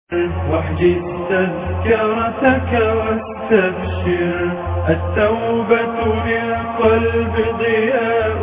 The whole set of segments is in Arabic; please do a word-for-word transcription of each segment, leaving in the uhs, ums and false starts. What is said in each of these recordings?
واحجز تذكرتك واستبشر، التوبة للقلب ضياء،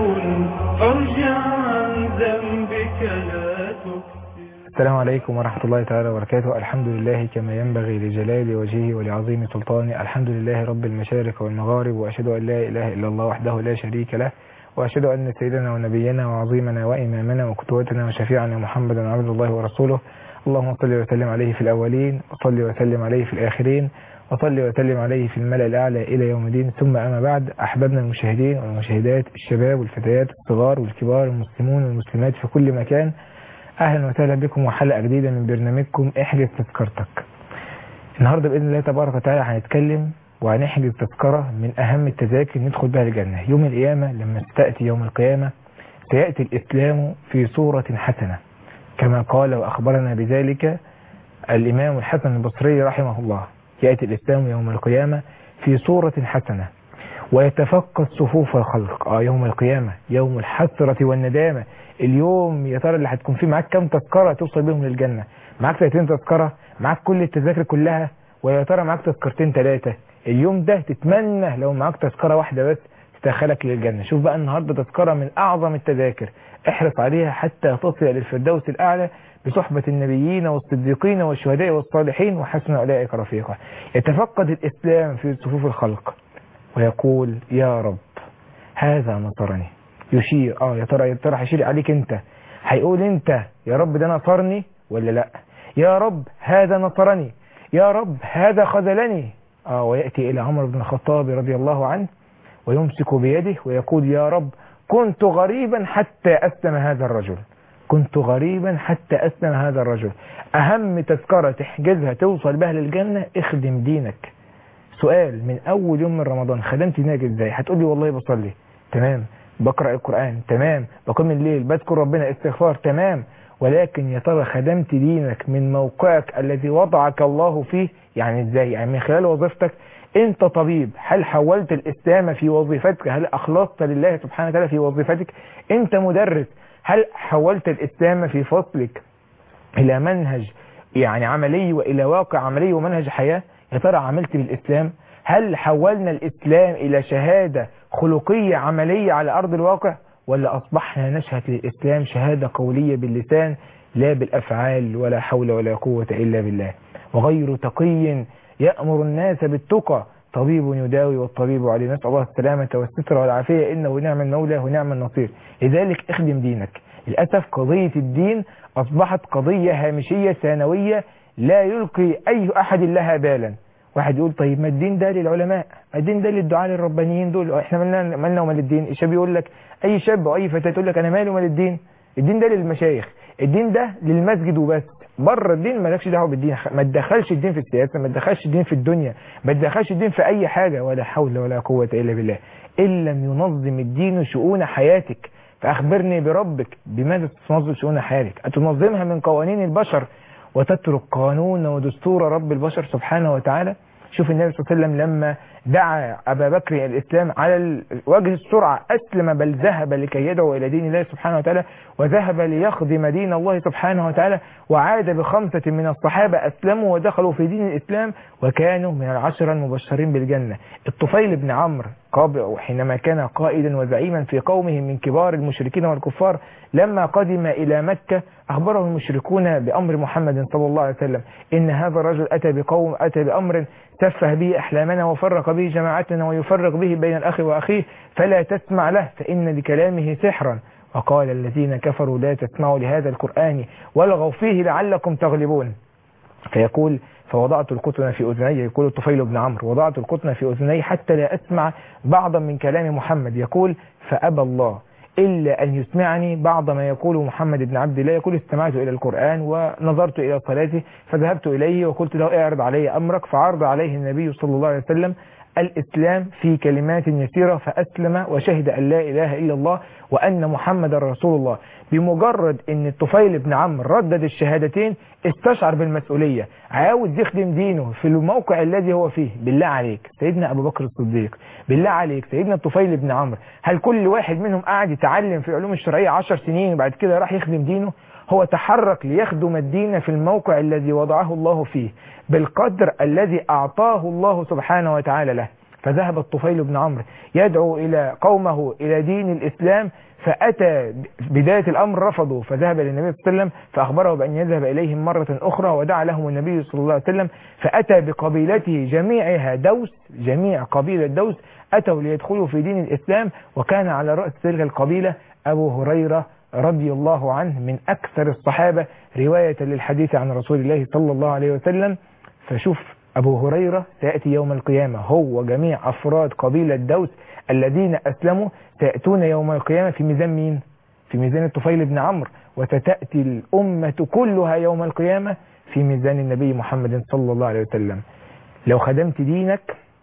فارجع عن ذنبك لا تكثر. السلام عليكم ورحمة الله تعالى وبركاته. الحمد لله كما ينبغي لجلال وجهه ولعظيم سلطانه. الحمد لله رب المشارق والمغارب، وأشهد أن لا إله إلا الله وحده لا شريك له، وأشهد أن سيدنا ونبينا وعظيمنا وإمامنا وقدوتنا وشفيعنا محمدا عبد الله ورسوله. اللهم صل وسلم عليه في الأولين، وصل وسلم عليه في الآخرين، وصل وسلم عليه في الملأ الأعلى إلى يوم الدين. ثم أما بعد، أحبابنا المشاهدين والمشاهدات، الشباب والفتيات، الصغار والكبار، المسلمون والمسلمات في كل مكان، أهلا وسهلا بكم وحلقة جديدة من برنامجكم احجز تذكرتك. النهاردة بإذن الله تبارك وتعالى هنتكلم وهنحجز تذكرة من أهم التذاكر ندخل بها الجنة يوم القيامة. لما تأتي يوم القيامة سيأتي الإسلام في صورة حسنة، كما قال وأخبرنا بذلك الإمام الحسن البصري رحمه الله. يأتي الإسلام يوم القيامة في صورة حسنة ويتفقد صفوف الخلق. آه يوم القيامة يوم الحسرة والندامة. اليوم يا ترى اللي هتكون فيه معاك كم تذكرة توصل بهم للجنة؟ معاك ثلاثين تذكرة؟ معاك كل التذاكر كلها؟ ويا ترى معاك تذكرتين ثلاثة؟ اليوم ده تتمنى لو معاك تذكرة واحدة بس تدخلك للجنة. شوف بقى النهاردة تذكرة من أعظم التذاكر، احرص عليها حتى تصل للفردوس الأعلى بصحبة النبيين والصديقين والشهداء والصالحين وحسن أولئك رفيقا. يتفقد الإسلام في صفوف الخلق ويقول يا رب هذا نصرني. يشير اه يا ترى يا ترى هيشير عليك انت، هيقول انت يا رب ده نصرني ولا لا؟ يا رب هذا نصرني، يا رب هذا خذلني. اه ويأتي إلى عمر بن الخطاب رضي الله عنه ويمسك بيده ويقول يا رب كنت غريبا حتى أسلم هذا الرجل، كنت غريبا حتى أسلم هذا الرجل. أهم تذكرة تحجزها توصل بها للجنة اخدم دينك. سؤال، من أول يوم من رمضان خدمت دينك ازاي؟ هتقولي والله بصلي، تمام، بقرأ القرآن، تمام، بقوم الليل، بذكر ربنا، استغفار، تمام، ولكن يا ترى خدمت دينك من موقعك الذي وضعك الله فيه؟ يعني ازاي؟ يعني من خلال وظيفتك. انت طبيب، هل حولت الإسلام في وظيفتك؟ هل أخلصت لله سبحانه وتعالى في وظيفتك؟ انت مدرس، هل حولت الإسلام في فصلك إلى منهج يعني عملي وإلى واقع عملي ومنهج حياة؟ يا ترى عملت بالإسلام؟ هل حولنا الإسلام إلى شهادة خلقية عملية على أرض الواقع، ولا أصبحنا نشهد للإسلام شهادة قولية باللسان لا بالأفعال؟ ولا حول ولا قوة إلا بالله. وغير تقي يأمر الناس بالتقى، طبيب يداوي والطبيب عليه. نسأل الله السلامة والستر والعافية، إنه نعم المولى ونعم النصير. لذلك اخدم دينك. للأسف قضية الدين أصبحت قضية هامشية ثانوية لا يلقي أي أحد لها بالا. واحد يقول طيب ما الدين ده للعلماء، الدين ده للدعاء الربانيين دول، احنا مالنا مالنا ومال الدين؟ الشاب يقول لك، اي شاب او اي فتاه تقول لك انا مالي ومال الدين، الدين ده للمشايخ، الدين ده للمسجد وبس، بره الدين مالكش دعوه بالدين. ما تدخلش الدين في السياسه، ما تدخلش الدين في الدنيا، ما تدخلش الدين في اي حاجه. ولا حول ولا قوه الا بالله. ان لم ينظم الدين شؤون حياتك فاخبرني بربك بماذا تنظم شؤون حياتك؟ اتنظمها من قوانين البشر وتترك قانون ودستور رب البشر سبحانه وتعالى؟ شوف النبي صلى الله عليه وسلم لما دعا أبا بكر الإسلام على وجه السرعة أسلم، بل ذهب لكي يدعو إلى دين الله سبحانه وتعالى، وذهب ليخدم دين الله سبحانه وتعالى، وعاد بخمسة من الصحابة أسلموا ودخلوا في دين الإسلام وكانوا من العشرة المبشرين بالجنة. الطفيل بن عمرو حينما كان قائدا وزعيما في قومه من كبار المشركين والكفار، لما قدم إلى مكة أخبره المشركون بأمر محمد صلى الله عليه وسلم إن هذا الرجل أتى بقوم أتى بأمر سفه به أحلامنا وفرق به جماعتنا ويفرق به بين الأخ وأخيه، فلا تسمع له فإن لكلامه سحرا. وقال الذين كفروا لا تسمعوا لهذا القرآن والغوا فيه لعلكم تغلبون. فيقول فوضعت القطن في أذني، يقول الطفيل بن عمرو وضعت القطن في أذني حتى لا أسمع بعضا من كلام محمد. يقول فأبى الله إلا أن يسمعني بعض ما يقول محمد بن عبد الله. يقول استمعت إلى القرآن ونظرت إلى صلاته فذهبت إليه وقلت له اعرض علي أمرك، فعرض عليه النبي صلى الله عليه وسلم الإسلام في كلمات يسيرة فأسلم وشهد أن لا إله إلا الله وأن محمد رسول الله. بمجرد أن الطفيل بن عمرو ردد الشهادتين استشعر بالمسؤولية، عاوز يخدم دينه في الموقع الذي هو فيه. بالله عليك سيدنا أبو بكر الصديق، بالله عليك سيدنا الطفيل بن عمرو، هل كل واحد منهم قاعد يتعلم في العلوم الشرعية عشر سنين وبعد كده راح يخدم دينه؟ هو تحرك ليخدم الدين في الموقع الذي وضعه الله فيه بالقدر الذي أعطاه الله سبحانه وتعالى له. فذهب الطفيل بن عمرو يدعو إلى قومه إلى دين الإسلام، فأتى بداية الأمر رفضوا، فذهب إلى النبي صلى الله عليه وسلم فأخبره بأن يذهب إليهم مرة أخرى، ودعا لهم النبي صلى الله عليه وسلم، فأتى بقبيلته جميعها دوس، جميع قبيلة دوس أتوا ليدخلوا في دين الإسلام، وكان على رأس تلك القبيلة أبو هريرة رضي الله عنه من أكثر الصحابة رواية للحديث عن رسول الله صلى الله عليه وسلم. فشوف أبو هريرة سيأتي يوم القيامة هو جميع أفراد قبيلة دوس الذين أسلموا سيأتون يوم القيامة في ميزان مين؟ في ميزان الطفيل بن عمرو، وستأتي الأمة كلها يوم القيامة في ميزان النبي محمد صلى الله عليه وسلم. لو خدمت دينك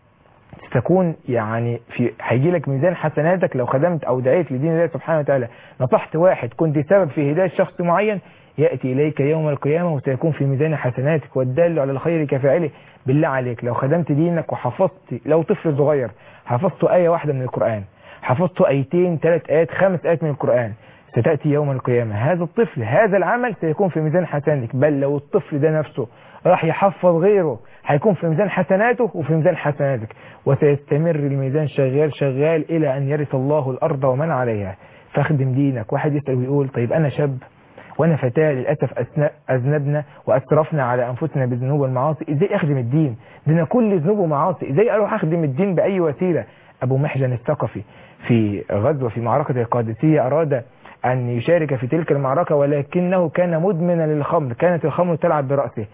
ستكون يعني في هيجي لك ميزان حسناتك. لو خدمت أو دعيت لدين الله سبحانه وتعالى، نصحت واحد، كنت سبب في هداية شخص معين، يأتي إليك يوم القيامة وسيكون في ميزان حسناتك، والدال على الخير كفاعله. بالله عليك لو خدمت دينك وحفظت، لو طفل صغير حفظت آية واحدة من القرآن، حفظت آيتين، ثلاث آيات، خمس آيات من القرآن، ستأتي يوم القيامة هذا الطفل هذا العمل سيكون في ميزان حسناتك. بل لو الطفل ده نفسه راح يحفظ غيره هيكون في ميزان حسناته وفي ميزان حسناتك، وسيستمر الميزان شغال شغال إلى أن يرث الله الأرض ومن عليها. فاخدم دينك. واحد يسأل ويقول طيب أنا شاب وأنا فتاة للأسف أذنبنا وأسرفنا على أنفسنا بالذنوب والمعاصي، إزاي أخدم الدين؟ دينا كل ذنوب ومعاصي، إزاي أروح أخدم الدين بأي وسيلة؟ أبو محجن الثقفي في غزوة في معركة القادسية أراد أن يشارك في تلك المعركة، ولكنه كان مدمنا للخمر، كانت الخمر تلعب برأسه،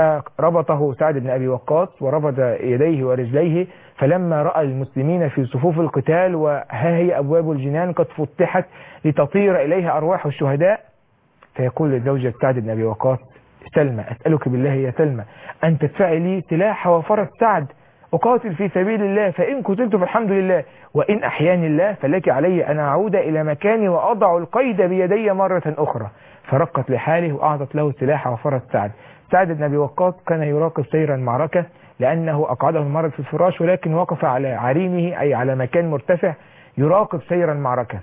فربطه سعد بن أبي وقاص وربط يديه ورجليه. فلما رأى المسلمين في صفوف القتال وها هي أبواب الجنان قد فتحت لتطير إليها أرواح الشهداء، فيقول لزوجة سعد بن أبي وقاص سلمى أسألك بالله يا سلمى أن تدفعي لي سلاح وفرس سعد أقاتل في سبيل الله، فإن قتلت فالحمد لله، وإن أحياني الله فلك علي أن أعود إلى مكاني وأضع القيد بيدي مرة أخرى. فرقت لحاله وأعطت له سلاح وفرس سعد. سعد بن أبي وقاص كان يراقب سير المعركة لأنه أقعده المرض في الفراش، ولكن وقف على عرينه أي على مكان مرتفع يراقب سير المعركة،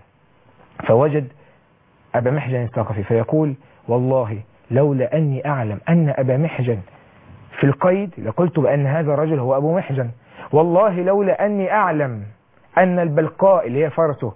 فوجد أبا محجن الثقفي فيقول والله لولا أني أعلم أن أبا محجن في القيد لقلت بأن هذا الرجل هو أبو محجن، والله لولا أني أعلم أن البلقاء اللي هي فرسه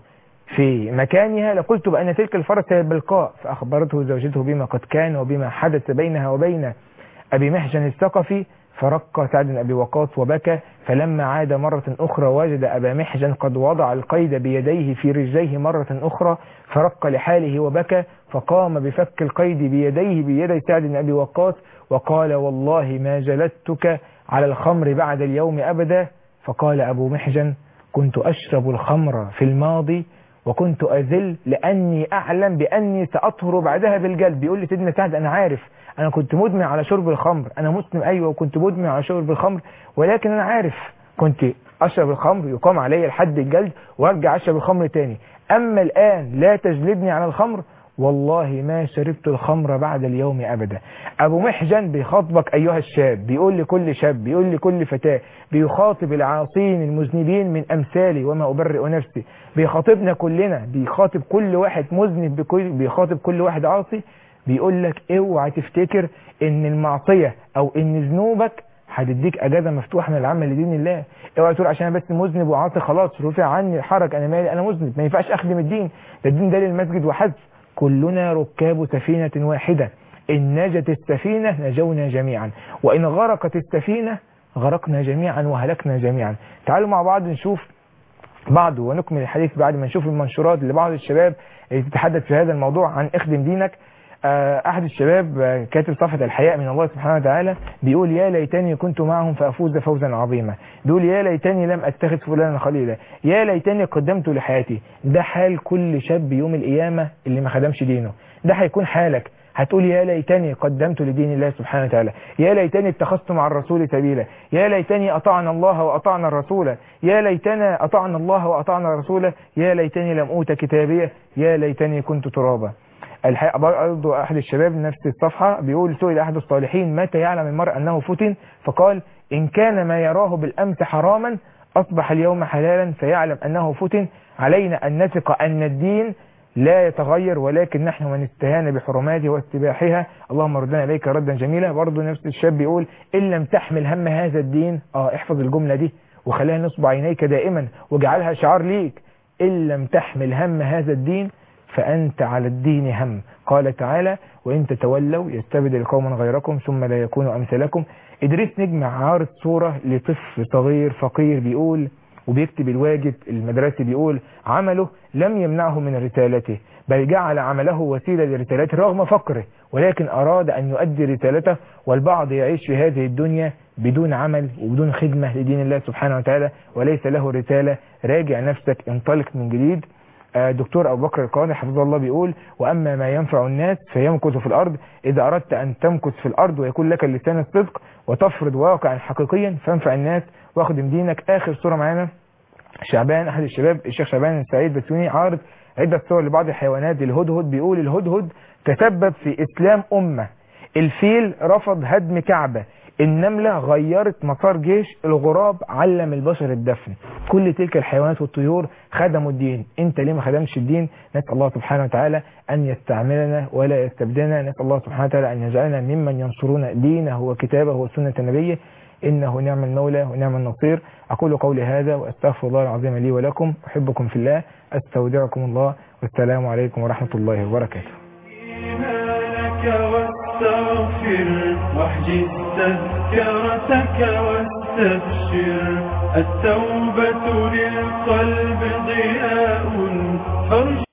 في مكانها لقلت بأن تلك الفرس هي البلقاء. فأخبرته زوجته بما قد كان وبما حدث بينها وبين أبي محجن الثقفي، فرق سعد بن أبي وقاص وبكى. فلما عاد مرة أخرى وجد أبا محجن قد وضع القيد بيديه في رجليه مرة أخرى، فرق لحاله وبكى، فقام بفك القيد بيديه بيدي سعد بن أبي وقاص وقال والله ما جلدتك على الخمر بعد اليوم أبدا. فقال أبو محجن كنت أشرب الخمر في الماضي وكنت أذل لأني أعلم بأني سأطهر بعدها بالجلد. بيقول لي سيدنا سعد أنا عارف أنا كنت مدمن على شرب الخمر، أنا مسلم أيوة وكنت مدمن على شرب الخمر، ولكن أنا عارف كنت أشرب الخمر يقام علي الحد الجلد وأرجع أشرب الخمر تاني، أما الآن لا تجلدني على الخمر والله ما شربت الخمر بعد اليوم أبدا. أبو محجن بيخاطبك أيها الشاب، بيقول لكل شاب، بيقول لكل فتاة، بيخاطب العاصين المذنبين من أمثالي وما أبرئ نفسي، بيخاطبنا كلنا، بيخاطب كل واحد مذنب، بكل بيخاطب كل واحد عاصي، بيقول لك اوعى تفتكر ان المعصية او ان ذنوبك هتديك اجازة مفتوحة من العمل لدين الله. اوعى تقول عشان انا بس مذنب وعاصي خلاص رفع عني الحرج، انا مالي انا مذنب ما ينفعش اخدم الدين، ده الدين ده للمسجد وحد. كلنا ركاب سفينة واحدة، إن نجت السفينة نجونا جميعا، وإن غرقت السفينة غرقنا جميعا وهلكنا جميعا. تعالوا مع بعض نشوف بعض ونكمل الحديث بعد ما نشوف المنشورات لبعض الشباب اللي تتحدث في هذا الموضوع عن اخدم دينك. أحد الشباب كاتب صفحة الحياء من الله سبحانه وتعالى بيقول يا ليتني كنت معهم فأفوز فوزا عظيما، بيقول يا ليتني لم أتخذ فلانا خليلا، يا ليتني قدمت لحياتي. ده حال كل شاب يوم القيامة اللي ما خدمش دينه، ده هيكون حالك، هتقول يا ليتني قدمت لدين الله سبحانه وتعالى، يا ليتني اتخذت مع الرسول سبيلا، يا ليتني أطعنا الله وأطعنا الرسول، يا ليتنا أطعنا الله وأطعنا الرسول، يا ليتني لم أوت كتابية، يا ليتني كنت ترابا. الحقيقة برضه أحد الشباب نفس الصفحة بيقول سئل أحد الصالحين متى يعلم المرء أنه فتن، فقال إن كان ما يراه بالأمس حراما أصبح اليوم حلالا فيعلم أنه فتن. علينا أن نثق أن الدين لا يتغير، ولكن نحن من استهان بحرماته واستباحها اللهم ردنا إليك ردا جميلا. برضه نفس الشاب بيقول إن لم تحمل هم هذا الدين، اه احفظ الجملة دي وخليها نصب عينيك دائما واجعلها شعار ليك، إن لم تحمل هم هذا الدين فأنت على الدين هم. قال تعالى وإن تتولوا يستبدل قوما غيركم ثم لا يكونوا أمثالكم. إدريس نجم عارض صورة لطفل صغير فقير بيقول وبيكتب الواجب المدرسي، بيقول عمله لم يمنعه من رسالته بل جعل عمله وسيلة لرسالته رغم فقره، ولكن أراد أن يؤدي رسالته. والبعض يعيش في هذه الدنيا بدون عمل وبدون خدمة لدين الله سبحانه وتعالى وليس له رسالة. راجع نفسك، انطلق من جديد. دكتور أبو بكر القاضي حفظه الله بيقول وأما ما ينفع الناس فيمكث في الأرض. إذا أردت أن تمكث في الأرض ويكون لك اللسان الصدق وتفرض واقعا حقيقيا فانفع الناس واخدم دينك. آخر صورة معانا شعبان أحد الشباب الشيخ شعبان السعيد بسيوني عارض عدة صور لبعض الحيوانات. الهدهد بيقول الهدهد تسبب في إسلام أمة، الفيل رفض هدم كعبة، النملة غيرت مسار جيش، الغراب علم البشر الدفن. كل تلك الحيوانات والطيور خدموا الدين، انت ليه ما خدمش الدين؟ نسأل الله سبحانه وتعالى ان يستعملنا ولا يستبدلنا. نسأل الله سبحانه وتعالى ان يجعلنا ممن ينصرون دينه وكتابه وسنة نبيه، انه نعم المولى ونعم النصير. اقول قولي هذا واستغفر الله العظيم لي ولكم، احبكم في الله، استودعكم الله، والسلام عليكم ورحمة الله وبركاته. واستغفر واحجز تذكرتك واستبشر، التوبة للقلب ضياء.